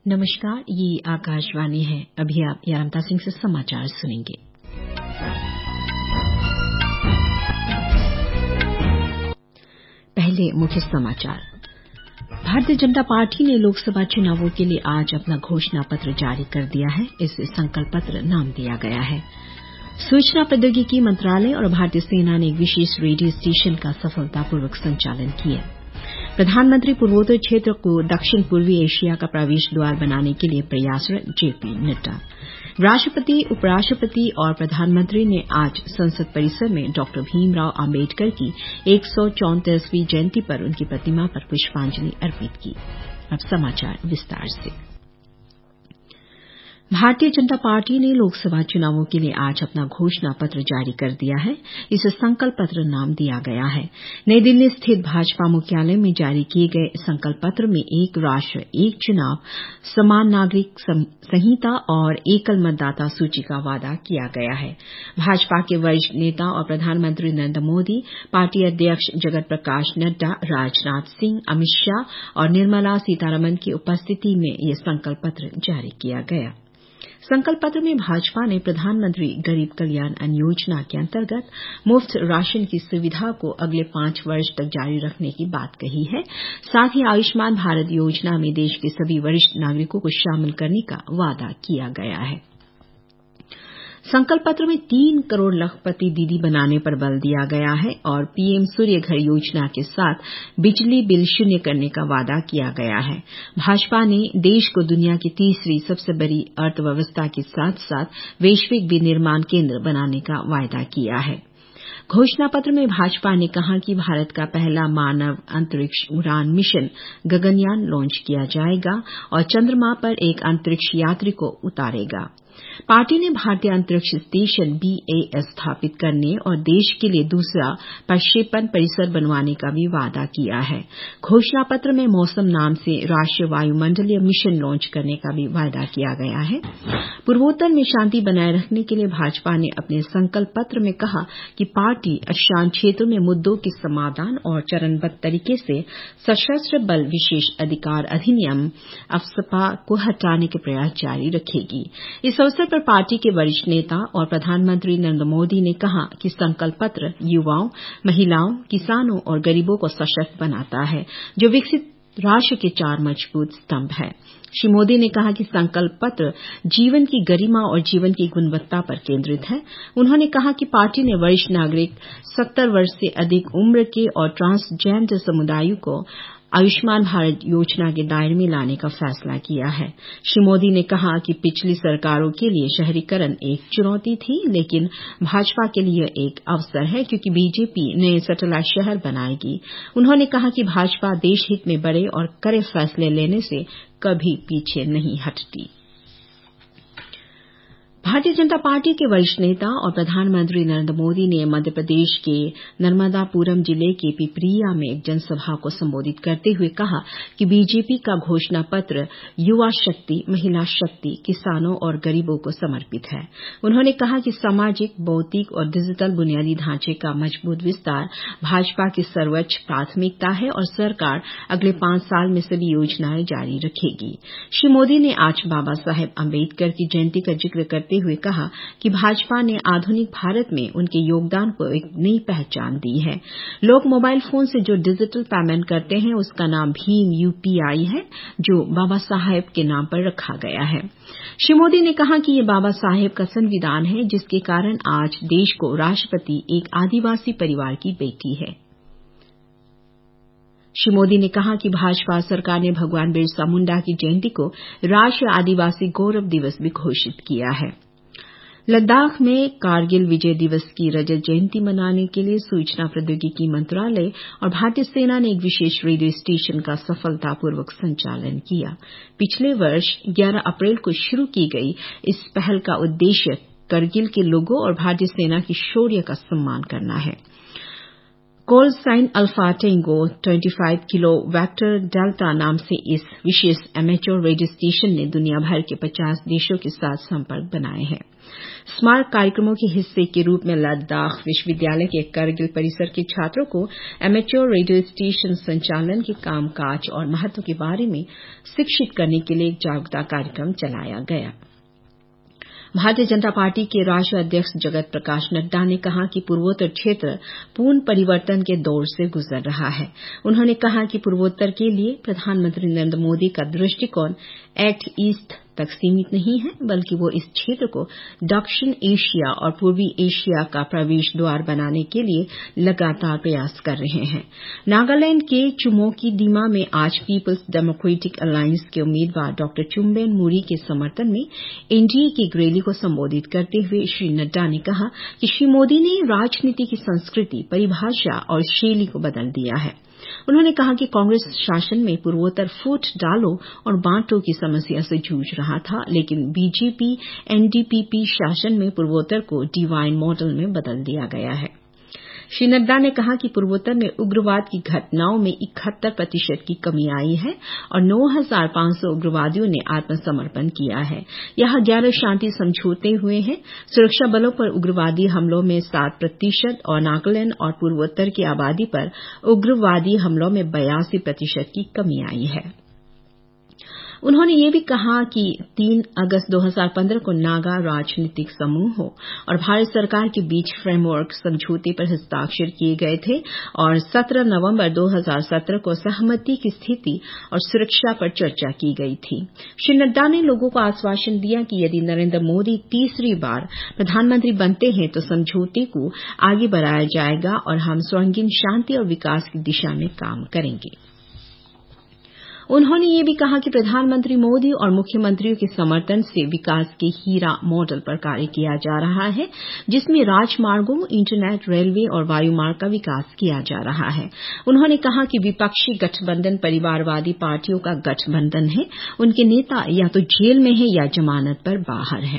नमस्कार, ये आकाशवाणी है। अभी आप यारमता सिंह से समाचार सुनेंगे। पहले मुख्य समाचार। भारतीय जनता पार्टी ने लोकसभा चुनावों के लिए आज अपना घोषणा पत्र जारी कर दिया है। इसे संकल्प पत्र नाम दिया गया है। सूचना प्रौद्योगिकी मंत्रालय और भारतीय सेना ने एक विशेष रेडियो स्टेशन का सफलतापूर्वक संचालन किया। प्रधानमंत्री पूर्वोत्तर क्षेत्र को दक्षिण पूर्वी एशिया का प्रवेश द्वार बनाने के लिए प्रयासरत जेपी नड्डा। राष्ट्रपति, उपराष्ट्रपति और प्रधानमंत्री ने आज संसद परिसर में डॉ भीमराव आंबेडकर की 134वीं जयंती पर उनकी प्रतिमा पर पुष्पांजलि अर्पित की। अब समाचार विस्तार से। भारतीय जनता पार्टी ने लोकसभा चुनावों के लिए आज अपना घोषणा पत्र जारी कर दिया है। इसे संकल्प पत्र नाम दिया गया है। नई दिल्ली स्थित भाजपा मुख्यालय में जारी किए गए संकल्प पत्र में एक राष्ट्र, एक चुनाव, समान नागरिक संहिता और एकल मतदाता सूची का वादा किया गया है। भाजपा के वरिष्ठ नेता और प्रधानमंत्री नरेंद्र मोदी, पार्टी अध्यक्ष जगत प्रकाश नड्डा, राजनाथ सिंह, अमित शाह और निर्मला सीतारमण की उपस्थिति में यह संकल्प पत्र जारी किया गया। संकल्प पत्र में भाजपा ने प्रधानमंत्री गरीब कल्याण अन्न योजना के अंतर्गत मुफ्त राशन की सुविधा को अगले 5 वर्ष तक जारी रखने की बात कही है। साथ ही आयुष्मान भारत योजना में देश के सभी वरिष्ठ नागरिकों को शामिल करने का वादा किया गया है। संकल्प पत्र में 3 करोड़ लखपति दीदी बनाने पर बल दिया गया है और पीएम सूर्य घर योजना के साथ बिजली बिल शून्य करने का वादा किया गया है। भाजपा ने देश को दुनिया की तीसरी सबसे बड़ी अर्थव्यवस्था के साथ-साथ वैश्विक विनिर्माण केंद्र बनाने का वायदा किया है। घोषणा पत्र में भाजपा ने कहा कि भारत का पहला मानव अंतरिक्ष उड़ान मिशन गगनयान लॉन्च किया जाएगा और चंद्रमा पर एक अंतरिक्ष यात्री को उतारेगा। पार्टी ने भारतीय अंतरिक्ष स्टेशन BAS स्थापित करने और देश के लिए दूसरा प्रक्षेपण परिसर बनवाने का भी वादा किया है। घोषणा पत्र में मौसम नाम से राष्ट्रीय वायुमंडलीय मिशन लॉन्च करने का भी वादा किया गया है। पूर्वोत्तर में शांति बनाए रखने के लिए भाजपा ने अपने संकल्प पत्र में कहा कि पार्टी अशांत क्षेत्रों में मुद्दों के समाधान और चरणबद्ध तरीके से सशस्त्र बल विशेष अधिकार अधिनियम अफस्पा को हटाने के प्रयास जारी रखेगी। इस अवसर पर पार्टी के वरिष्ठ नेता और प्रधानमंत्री नरेंद्र मोदी ने कहा कि संकल्प पत्र युवाओं, महिलाओं, किसानों और गरीबों को सशक्त बनाता है, जो विकसित राष्ट्र के 4 मजबूत स्तंभ है। श्री मोदी ने कहा कि संकल्प पत्र जीवन की गरिमा और जीवन की गुणवत्ता पर केंद्रित है। उन्होंने कहा कि पार्टी ने वरिष्ठ नागरिक, 70 वर्ष से अधिक उम्र के और ट्रांसजेंडर समुदायों को आयुष्मान भारत योजना के दायरे में लाने का फैसला किया है। श्री मोदी ने कहा कि पिछली सरकारों के लिए शहरीकरण एक चुनौती थी, लेकिन भाजपा के लिए एक अवसर है क्योंकि बीजेपी नए सैटेलाइट शहर बनाएगी। उन्होंने कहा कि भाजपा देश हित में बड़े और कड़े फैसले लेने से कभी पीछे नहीं हटती। भारतीय जनता पार्टी के वरिष्ठ नेता और प्रधानमंत्री नरेंद्र मोदी ने मध्य प्रदेश के नर्मदापुरम जिले के पिपरिया में एक जनसभा को संबोधित करते हुए कहा कि बीजेपी का घोषणा पत्र युवा शक्ति, महिला शक्ति, किसानों और गरीबों को समर्पित है। उन्होंने कहा कि सामाजिक, भौतिक और डिजिटल बुनियादी ढांचे का मजबूत विस्तार भाजपा की सर्वोच्च प्राथमिकता है और सरकार अगले 5 साल में सभी योजनाएं जारी रखेगी। श्री मोदी ने आज बाबा साहेब अम्बेडकर की जयंती का जिक्र करते हुए कहा कि भाजपा ने आधुनिक भारत में उनके योगदान को एक नई पहचान दी है। लोग मोबाइल फोन से जो डिजिटल पेमेंट करते हैं उसका नाम भीम UPI है, जो बाबा साहेब के नाम पर रखा गया है। श्री मोदी ने कहा कि ये बाबा साहेब का संविधान है, जिसके कारण आज देश को राष्ट्रपति एक आदिवासी परिवार की बेटी है। श्री मोदी ने कहा कि भाजपा सरकार ने भगवान बिरसा मुंडा की जयंती को राष्ट्रीय आदिवासी गौरव दिवस भी घोषित किया है। लद्दाख में कारगिल विजय दिवस की रजत जयंती मनाने के लिए सूचना प्रौद्योगिकी मंत्रालय और भारतीय सेना ने एक विशेष रेडियो स्टेशन का सफलतापूर्वक संचालन किया। पिछले वर्ष 11 अप्रैल को शुरू की गई इस पहल का उद्देश्य करगिल के लोगों और भारतीय सेना की शौर्य का सम्मान करना है। Call sign alpha tango 25 kilo victor delta नाम से इस विशेष एमेच्योर रेडियो स्टेशन ने दुनिया भर के 50 देशों के साथ संपर्क बनाए हैं। स्मारक कार्यक्रमों के हिस्से के रूप में लद्दाख विश्वविद्यालय के करगिल परिसर के छात्रों को एमेच्योर रेडियो स्टेशन संचालन के कामकाज और महत्व के बारे में शिक्षित करने के लिए एक जागरूकता कार्यक्रम चलाया गया। भारतीय जनता पार्टी के राष्ट्रीय अध्यक्ष जगत प्रकाश नड्डा ने कहा कि पूर्वोत्तर क्षेत्र पूर्ण परिवर्तन के दौर से गुजर रहा है। उन्होंने कहा कि पूर्वोत्तर के लिए प्रधानमंत्री नरेंद्र मोदी का दृष्टिकोण एक्ट ईस्ट तक सीमित नहीं है, बल्कि वो इस क्षेत्र को दक्षिण एशिया और पूर्वी एशिया का प्रवेश द्वार बनाने के लिए लगातार प्रयास कर रहे हैं। नागालैंड के चुमोकी दिमा में आज पीपल्स डेमोक्रेटिक अलायंस के उम्मीदवार डॉ चुम्बेन मुरी के समर्थन में एनडीए की एक रैली को संबोधित करते हुए श्री नड्डा ने कहा कि श्री मोदी ने राजनीति की संस्कृति, परिभाषा और शैली को बदल दिया है। उन्होंने कहा कि कांग्रेस शासन में पूर्वोत्तर फूट डालो और बांटो की समस्या से जूझ रहा था, लेकिन बीजेपी एनडीपीपी शासन में पूर्वोत्तर को डिवाइन मॉडल में बदल दिया गया है। श्री नड्डा ने कहा कि पूर्वोत्तर में उग्रवाद की घटनाओं में 71% की कमी आई है और 9,500 उग्रवादियों ने आत्मसमर्पण किया है। यहां 11 शांति समझौते हुए हैं। सुरक्षा बलों पर उग्रवादी हमलों में 7% और नागालैंड और पूर्वोत्तर की आबादी पर उग्रवादी हमलों में 82% की कमी आई है। उन्होंने यह भी कहा कि 3 अगस्त 2015 को नागा राजनीतिक समूहों और भारत सरकार के बीच फ्रेमवर्क समझौते पर हस्ताक्षर किए गए थे और 17 नवंबर 2017 को सहमति की स्थिति और सुरक्षा पर चर्चा की गई थी। श्री नड्डा ने लोगों को आश्वासन दिया कि यदि नरेंद्र मोदी तीसरी बार प्रधानमंत्री बनते हैं तो समझौते को आगे बढ़ाया जाएगा और हम सर्वांगीण शांति और विकास की दिशा में काम करेंगे। उन्होंने यह भी कहा कि प्रधानमंत्री मोदी और मुख्यमंत्रियों के समर्थन से विकास के हीरा मॉडल पर कार्य किया जा रहा है, जिसमें राजमार्गों, इंटरनेट, रेलवे और वायुमार्ग का विकास किया जा रहा है। उन्होंने कहा कि विपक्षी गठबंधन परिवारवादी पार्टियों का गठबंधन है। उनके नेता या तो जेल में हैं या जमानत पर बाहर हैं।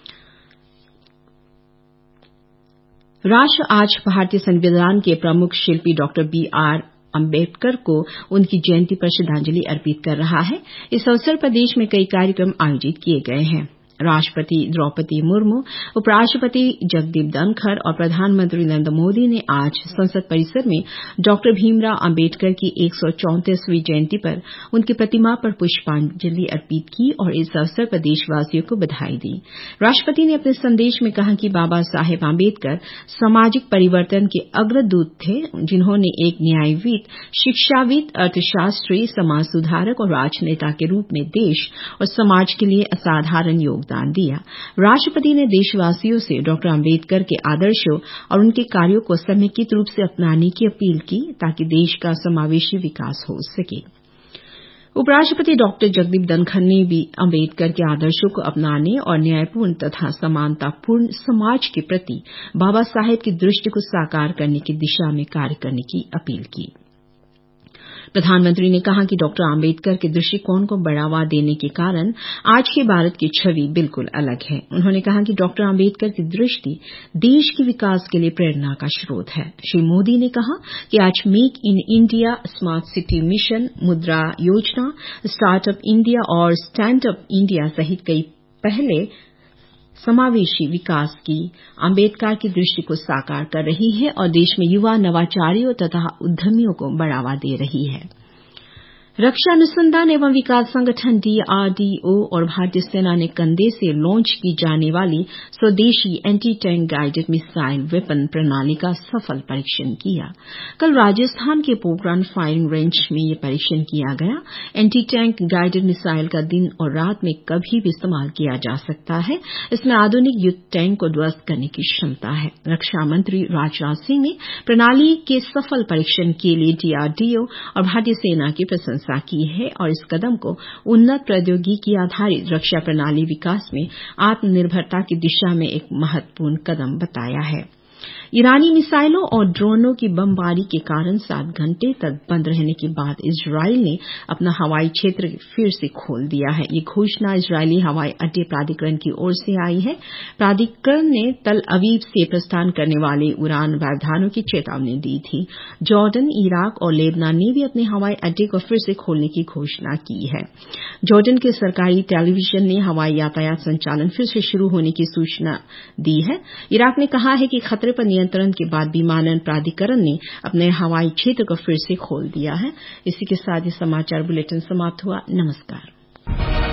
राष्ट्र आज भारतीय संविधान के प्रमुख शिल्पी डॉ BR अम्बेडकर को उनकी जयंती पर श्रद्धांजलि अर्पित कर रहा है। इस अवसर पर देश में कई कार्यक्रम आयोजित किए गए हैं। राष्ट्रपति द्रौपदी मुर्मू, उपराष्ट्रपति जगदीप धनखड़ और प्रधानमंत्री नरेंद्र मोदी ने आज संसद परिसर में डॉ भीमराव अम्बेडकर की 134वीं जयंती पर उनकी प्रतिमा पर पुष्पांजलि अर्पित की और इस अवसर पर देशवासियों को बधाई दी। राष्ट्रपति ने अपने संदेश में कहा कि बाबा साहेब अम्बेडकर सामाजिक परिवर्तन के अग्रदूत थे, जिन्होंने एक न्यायविद, शिक्षाविद, अर्थशास्त्री, समाज सुधारक और राजनेता के रूप में देश और समाज के लिए असाधारण योगदान दिया। राष्ट्रपति ने देशवासियों से डॉ अम्बेडकर के आदर्शों और उनके कार्यों को समेकित रूप से अपनाने की अपील की, ताकि देश का समावेशी विकास हो सके। उपराष्ट्रपति डॉ जगदीप धनखड़ ने भी अम्बेडकर के आदर्शों को अपनाने और न्यायपूर्ण तथा समानतापूर्ण समाज के प्रति बाबा साहेब की दृष्टि को साकार करने की दिशा में कार्य करने की अपील की। प्रधानमंत्री ने कहा कि डॉ अम्बेडकर के दृष्टिकोण को बढ़ावा देने के कारण आज के भारत की छवि बिल्कुल अलग है। उन्होंने कहा कि डॉ अम्बेडकर की दृष्टि देश के विकास के लिए प्रेरणा का स्रोत है। श्री मोदी ने कहा कि आज make in India, smart city mission, Mudra Yojana, startup India और स्टैंड अप इंडिया सहित कई पहले समावेशी विकास की अम्बेडकर की दृष्टि को साकार कर रही है और देश में युवा नवाचारियों तथा उद्यमियों को बढ़ावा दे रही है। रक्षा अनुसंधान एवं विकास संगठन DRDO और भारतीय सेना ने कंधे से लॉन्च की जाने वाली स्वदेशी anti tank guided missile weapon प्रणाली का सफल परीक्षण किया। कल राजस्थान के पोखरण फायरिंग रेंज में यह परीक्षण किया गया। एंटी टैंक गाइडेड मिसाइल का दिन और रात में कभी भी इस्तेमाल किया जा सकता है। इसमें आधुनिक युद्ध टैंक को ध्वस्त करने की क्षमता है। रक्षा मंत्री राजनाथ सिंह ने प्रणाली के सफल परीक्षण के लिए DRDO और भारतीय सेना की प्रशंसा की है और इस कदम को उन्नत प्रौद्योगिकी आधारित रक्षा प्रणाली विकास में आत्मनिर्भरता की दिशा में एक महत्वपूर्ण कदम बताया है। ईरानी मिसाइलों और ड्रोनों की बमबारी के कारण 7 घंटे तक बंद रहने के बाद इजरायल ने अपना हवाई क्षेत्र फिर से खोल दिया है। यह घोषणा इजरायली हवाई अड्डे प्राधिकरण की ओर से आई है। प्राधिकरण ने तल अवीव से प्रस्थान करने वाले उड़ान व्यवधानों की चेतावनी दी थी। जॉर्डन, इराक और लेबनान ने भी अपने हवाई अड्डे को फिर से खोलने की घोषणा की है। जॉर्डन के सरकारी टेलीविजन ने हवाई यातायात संचालन फिर से शुरू होने की सूचना दी है। इराक ने कहा है कि खतरे पर नियंत्रण के बाद विमानन प्राधिकरण ने अपने हवाई क्षेत्र को फिर से खोल दिया है। इसी के साथ ये समाचार बुलेटिन समाप्त हुआ। नमस्कार।